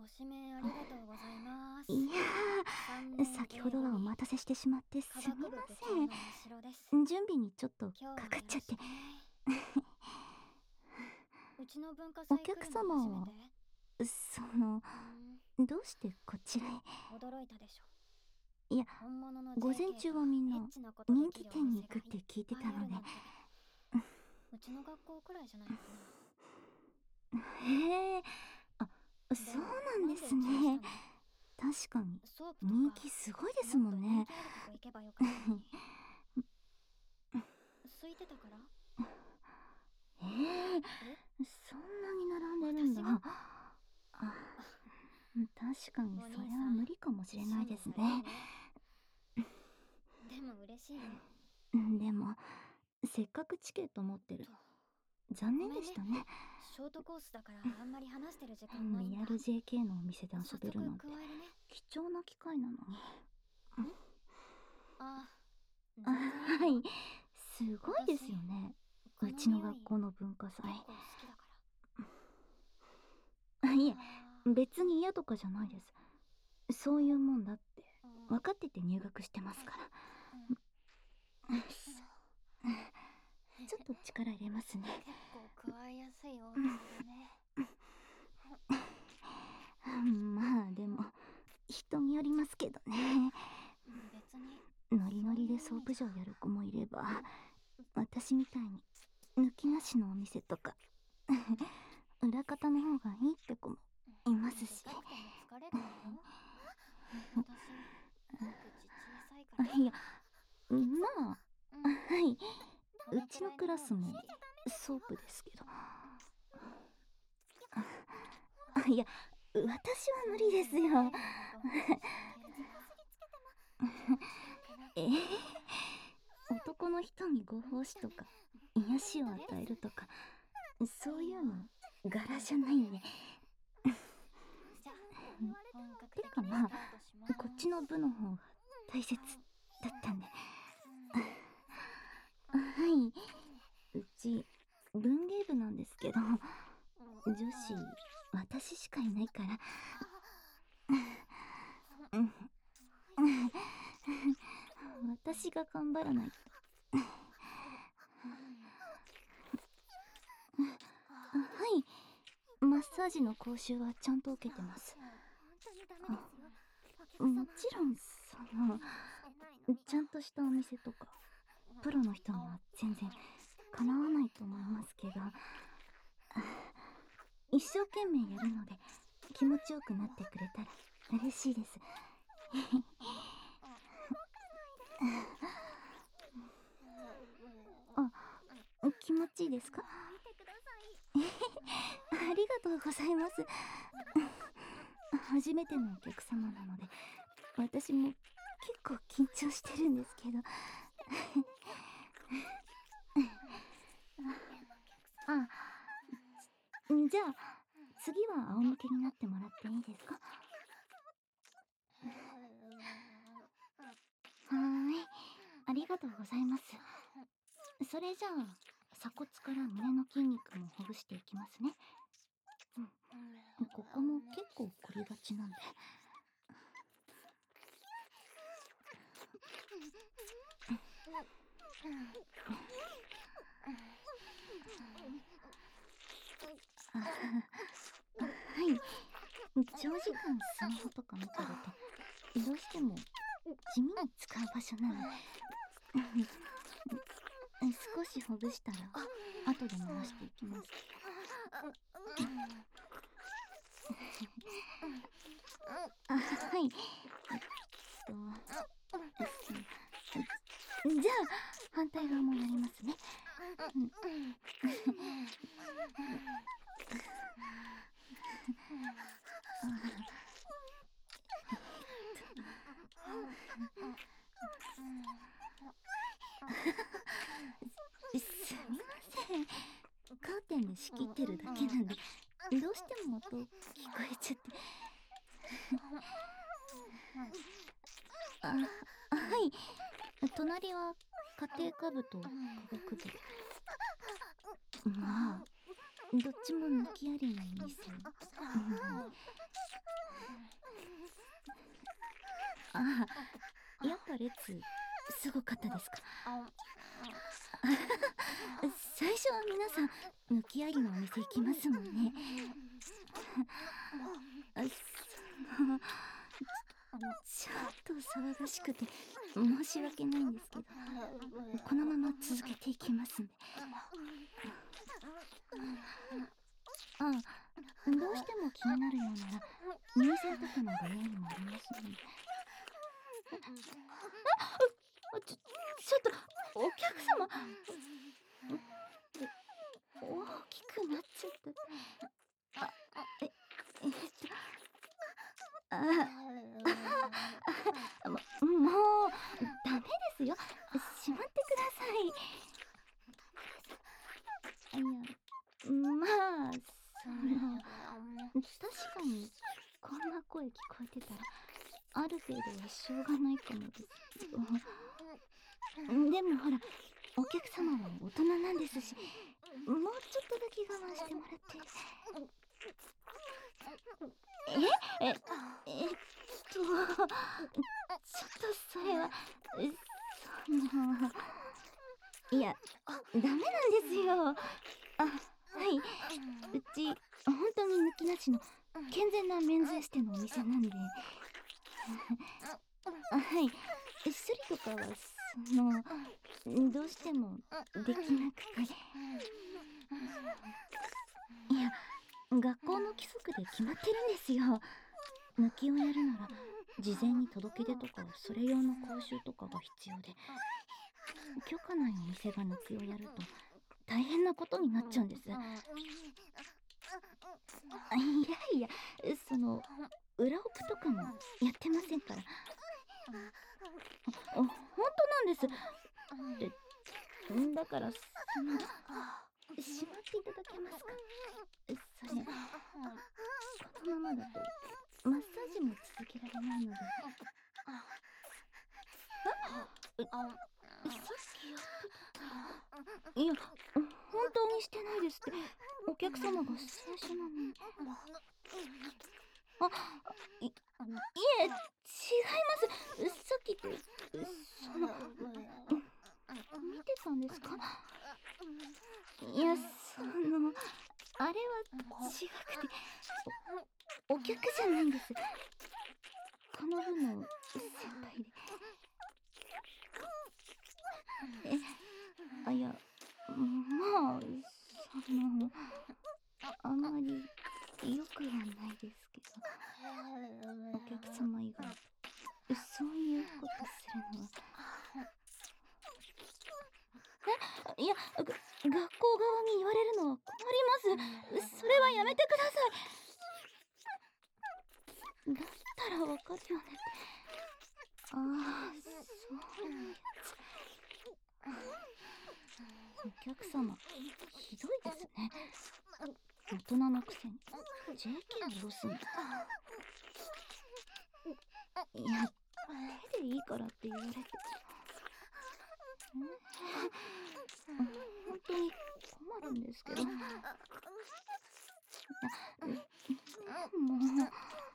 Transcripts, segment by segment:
指名ありがとうございます。 いやー、先ほどはお待たせしてしまってすみません。準備にちょっとかかっちゃって。 うちの文化お祭来る客の初め様は、 て。 どうしてこちらへ。 驚いたでしょ。 いや、 本物の JK 午前中はみんな人気店に行くって聞いてたので。 うちの学校くらいじゃないかな。へえ、あ、そうなんですね。確かに人気すごいですもんね。 空いてたから。 そんなに並んでるんだ。あ、確かにそれは無理かもしれないですね。 でも嬉しいよ。 でもせっかくチケット持ってる。残念でしたね。 ショートコースだからあんまり話してる時間ないんだ。 リアル JK のお店で遊べるなんて貴重な機会なのに。はい、すごいですよね。うちの学校の文化祭。いえ、別に嫌とかじゃないです。そういうもんだって分かってて入学してますから。ちょっと力入れますね。 結構加えやすい大きさだね。 まあでも人によりますけどね。ノリノリでソープ場やる子もいれば、私みたいに抜きなしのお店とか裏方の方がいいって子もいますし。いや、まあ、はい、うちのクラスもソープですけど。いや、私は無理ですよ。男の人にご奉仕とか癒しを与えるとか、そういうの柄じゃないんで。てかまあ、こっちの部の方が大切だったんで。はい、うち文芸部なんですけど、女子私しかいないから。私が頑張らないと。はい、マッサージの講習はちゃんと受けてます。もちろんちゃんとしたお店とかプロの人には全然かなわないと思いますけど、一生懸命やるので気持ちよくなってくれたら嬉しいです。あ、気持ちいいですか？ありがとうございます。初めてのお客様なので私も結構緊張してるんですけど。じゃあ次は仰向けになってもらっていいですか？ありがとうございます。それじゃあ鎖骨から胸の筋肉もほぐしていきますね。ここも結構凝りがちなんで。はい、長時間スマホとか見てるとどうしても地味に使う場所なので少しほぐしたら後で回していきます。はい、じゃあ反対側もやりますね。すみません、カーテンで仕切ってるだけなんでどうしても音聞こえちゃって。はい、隣は家庭科部と科学部。まあどっちも抜きありなんですよ。 ああ、やっぱ列すごかったですか？最初は皆さん抜きありのお店行きますもんね。ちょっと騒がしくて申し訳ないんですけど、このまま続けていきますんで。あ、どうしても気になるようなら入選とかのご用意もありますので。ちょっとお客様、大きくなっちゃった。えっともうダメですよ。しまってください。いや、まあ確かにこんな声聞こえてたらある程度はしょうがないかもですけど、でもほら、お客様は大人なんですし、もうちょっとだけ我慢してもらって。ちょっとそれは、いや、ダメなんですよ。あ、はい、うち本当に抜きなしの健全なメンズエステのお店なんで。はい、処理とかはどうしてもできなくて。いや、学校の規則で決まってるんですよ。抜きをやるなら事前に届け出とかそれ用の講習とかが必要で、許可ないお店が抜きをやると大変なことになっちゃうんです。いやいや、裏オプとかもやってませんから。本当なんです。だからしまっていただけますか？それこのままだとマッサージも続けられないので。さっきやってた。いや、本当にしてないですって。お客様が最初なのに。いえ、違います。さっきって見てたんですか？いや、あれは違くて、お客じゃないんです。この部の先輩で。いや、まああんまりよくはないですけど、お客様以外そういうことするのは。いや、学校側に言われるのは困ります。それはやめてください。だったらわかるよねって。ああ、そういうやつ。お客様ひどいですね。大人のくせに JK を下ろすんだ。いや、手でいいからって言われて。本当に困るんですけど。もう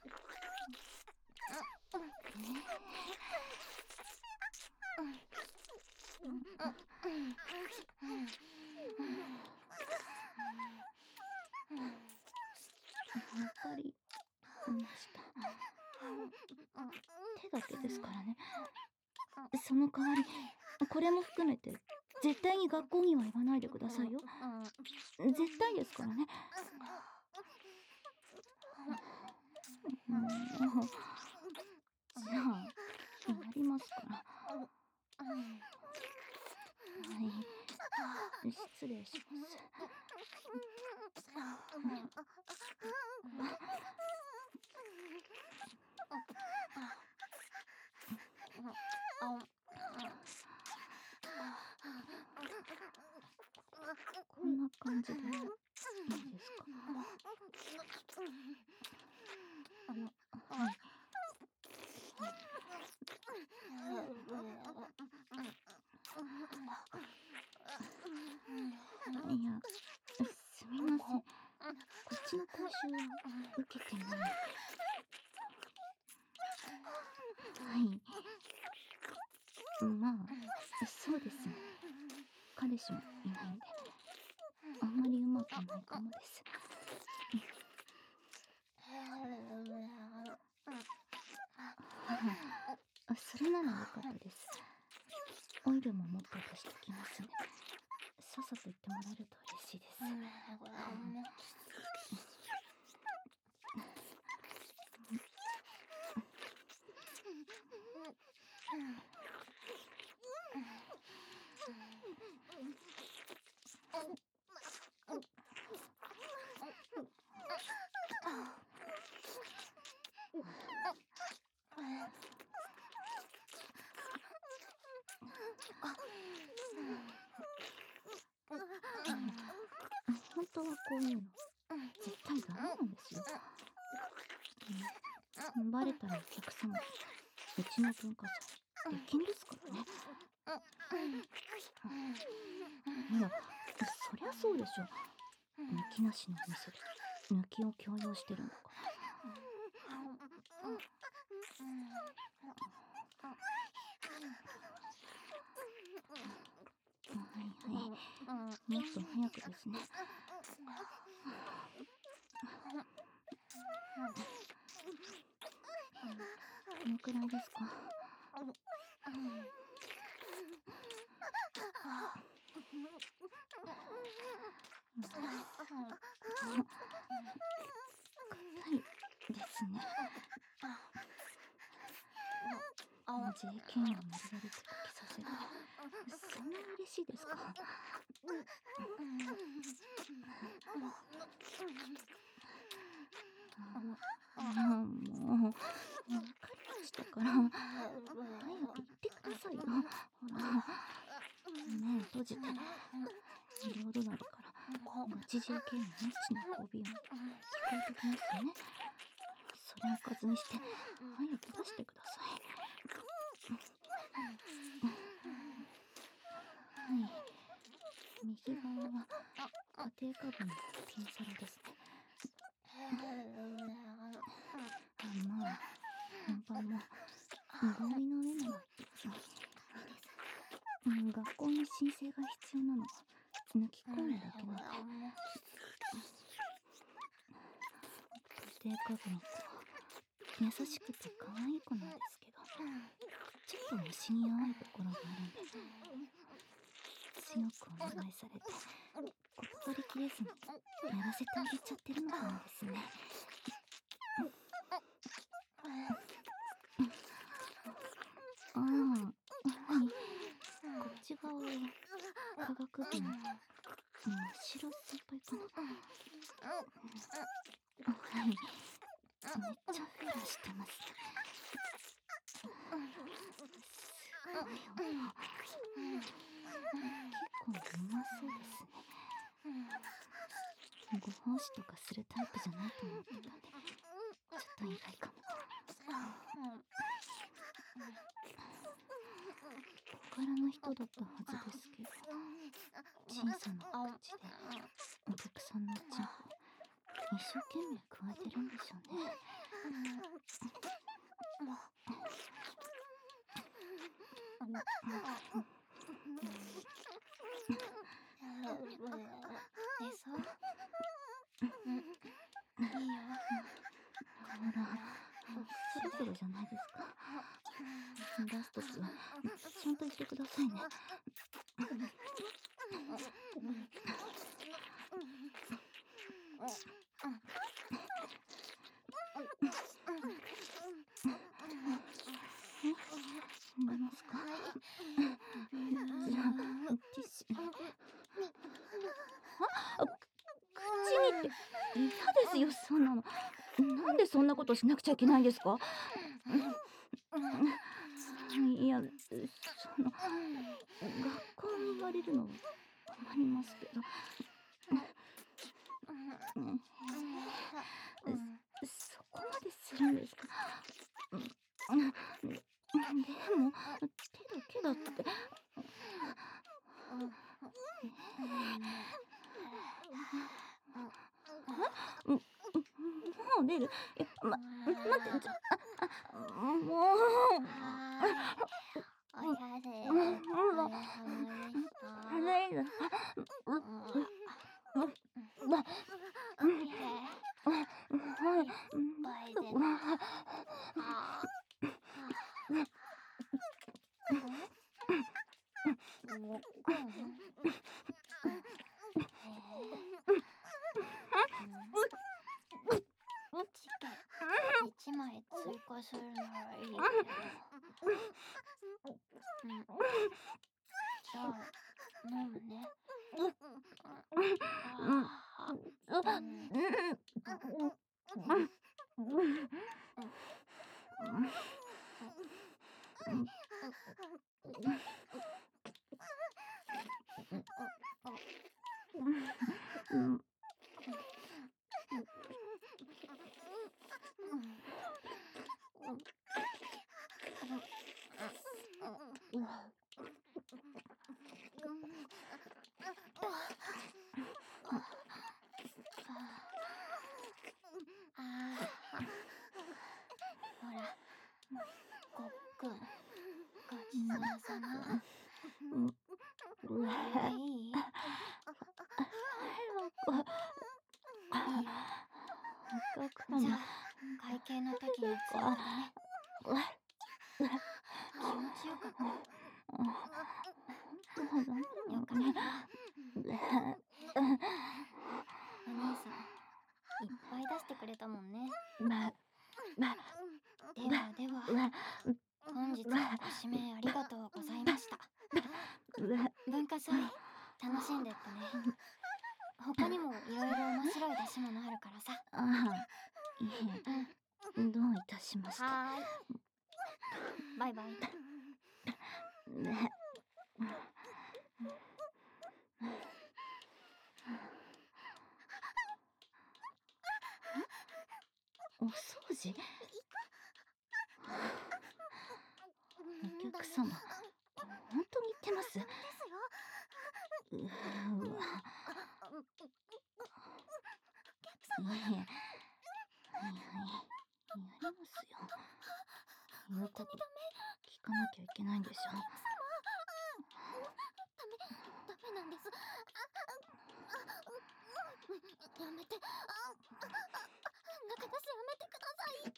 わかりました。手だけですからね。その代わりこれも含めて絶対に学校には言わないでくださいよ。絶対ですからね。じゃあやりますから。はい、失礼します。こんな感じでいいですか？はい。いや、すみません。こっちの講習は受けてない。 まあ、そうですね。彼氏もいないんで、あんまりうまくないかもです。それならよかったです。オイルも持ってとしてきますね。さっさと言ってもらえると嬉しいです。本当はこういうの絶対ダメなんですよ。バレたらお客様、うちの文化じゃ出禁ですからね。いや、そりゃそうでしょ。抜きなしのお店で抜きを強要してるんだから。もっと早くですね。どのくらいですか？硬いですね。JK に無理やり手書きさせて、そんな嬉しいですか？もう、わかりましたから、早く言ってくださいよ。ほら、目閉じて、両隣からガチ JK のエッチな交尾音聞こえてきますよね。それをおかずにして、早く出してください。右側は家庭科部のピンサロですね。まあ、本番も合意の上なら学校に申請が必要なのは抜き込むだけなんで。家庭科部の子は優しくて可愛い子なんですけど、ちょっと虫に弱いところがあるんで、強くお願いされて断りきれずにやらせてあげちゃってるのかもですね。こっち側は科学部の白先輩かな。めっちゃフェラしてます。すごい音。結構うまそうですね。ご奉仕とかするタイプじゃないと思ってたんで、ちょっと意外かも。小柄な人だったはずですけど、小さな口でお客さんのうちを一生懸命加えてるんでしょうね。いいよ。ほら、そろそろじゃないですか。出すときはちゃんと言ってくださいね。出ますか？じゃあ、ティッシュ。口にって嫌ですよ、そんなの。なんでそんなことしなくちゃいけないんですか？いや、学校に言われるの困りますけど。そこまでするんですか？でも、手だけだって。もう出る？待って、もう。 お疲れ様でした。チケ1枚追加するならいいけど。じゃあ、飲むね。ほら、ごっくん、ごちそうさま。これでいい？いいよ。じゃあ、会計の時に追加だね。気持ちよかった？よかった。お兄さん、いっぱい出してくれたもんね。では、本日はご指名ありがとうございました。文化祭、楽しんでってね。他にもいろいろ面白い出し物あるからさ。 いえ、どういたしまして。 はーい。バイバイ。 お掃除？お客様、本当に言ってます？うわ。いえ、やりますよ。言うこと聞かなきゃいけないんでしょ。 ダメなんです。やめて。中出しやめてください。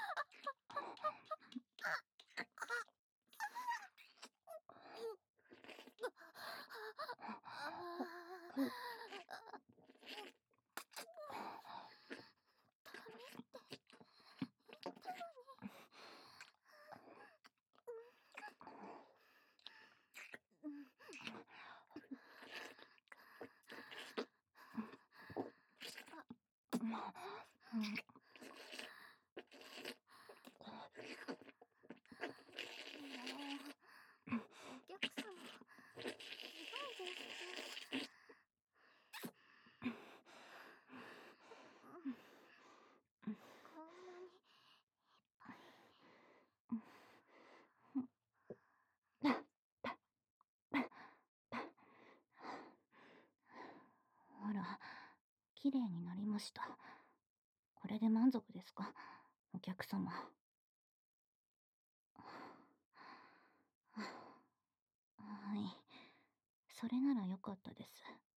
お客様、ひどいです。こんなにいっぱい。 ほら、綺麗になりました。これで満足ですか、お客様。はい。それならよかったです。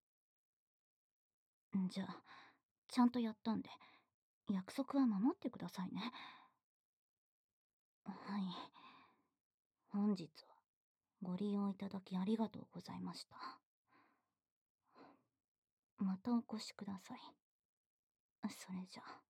じゃあ、ちゃんとやったんで、約束は守ってくださいね。はい。本日はご利用いただきありがとうございました。またお越しください。それじゃあ。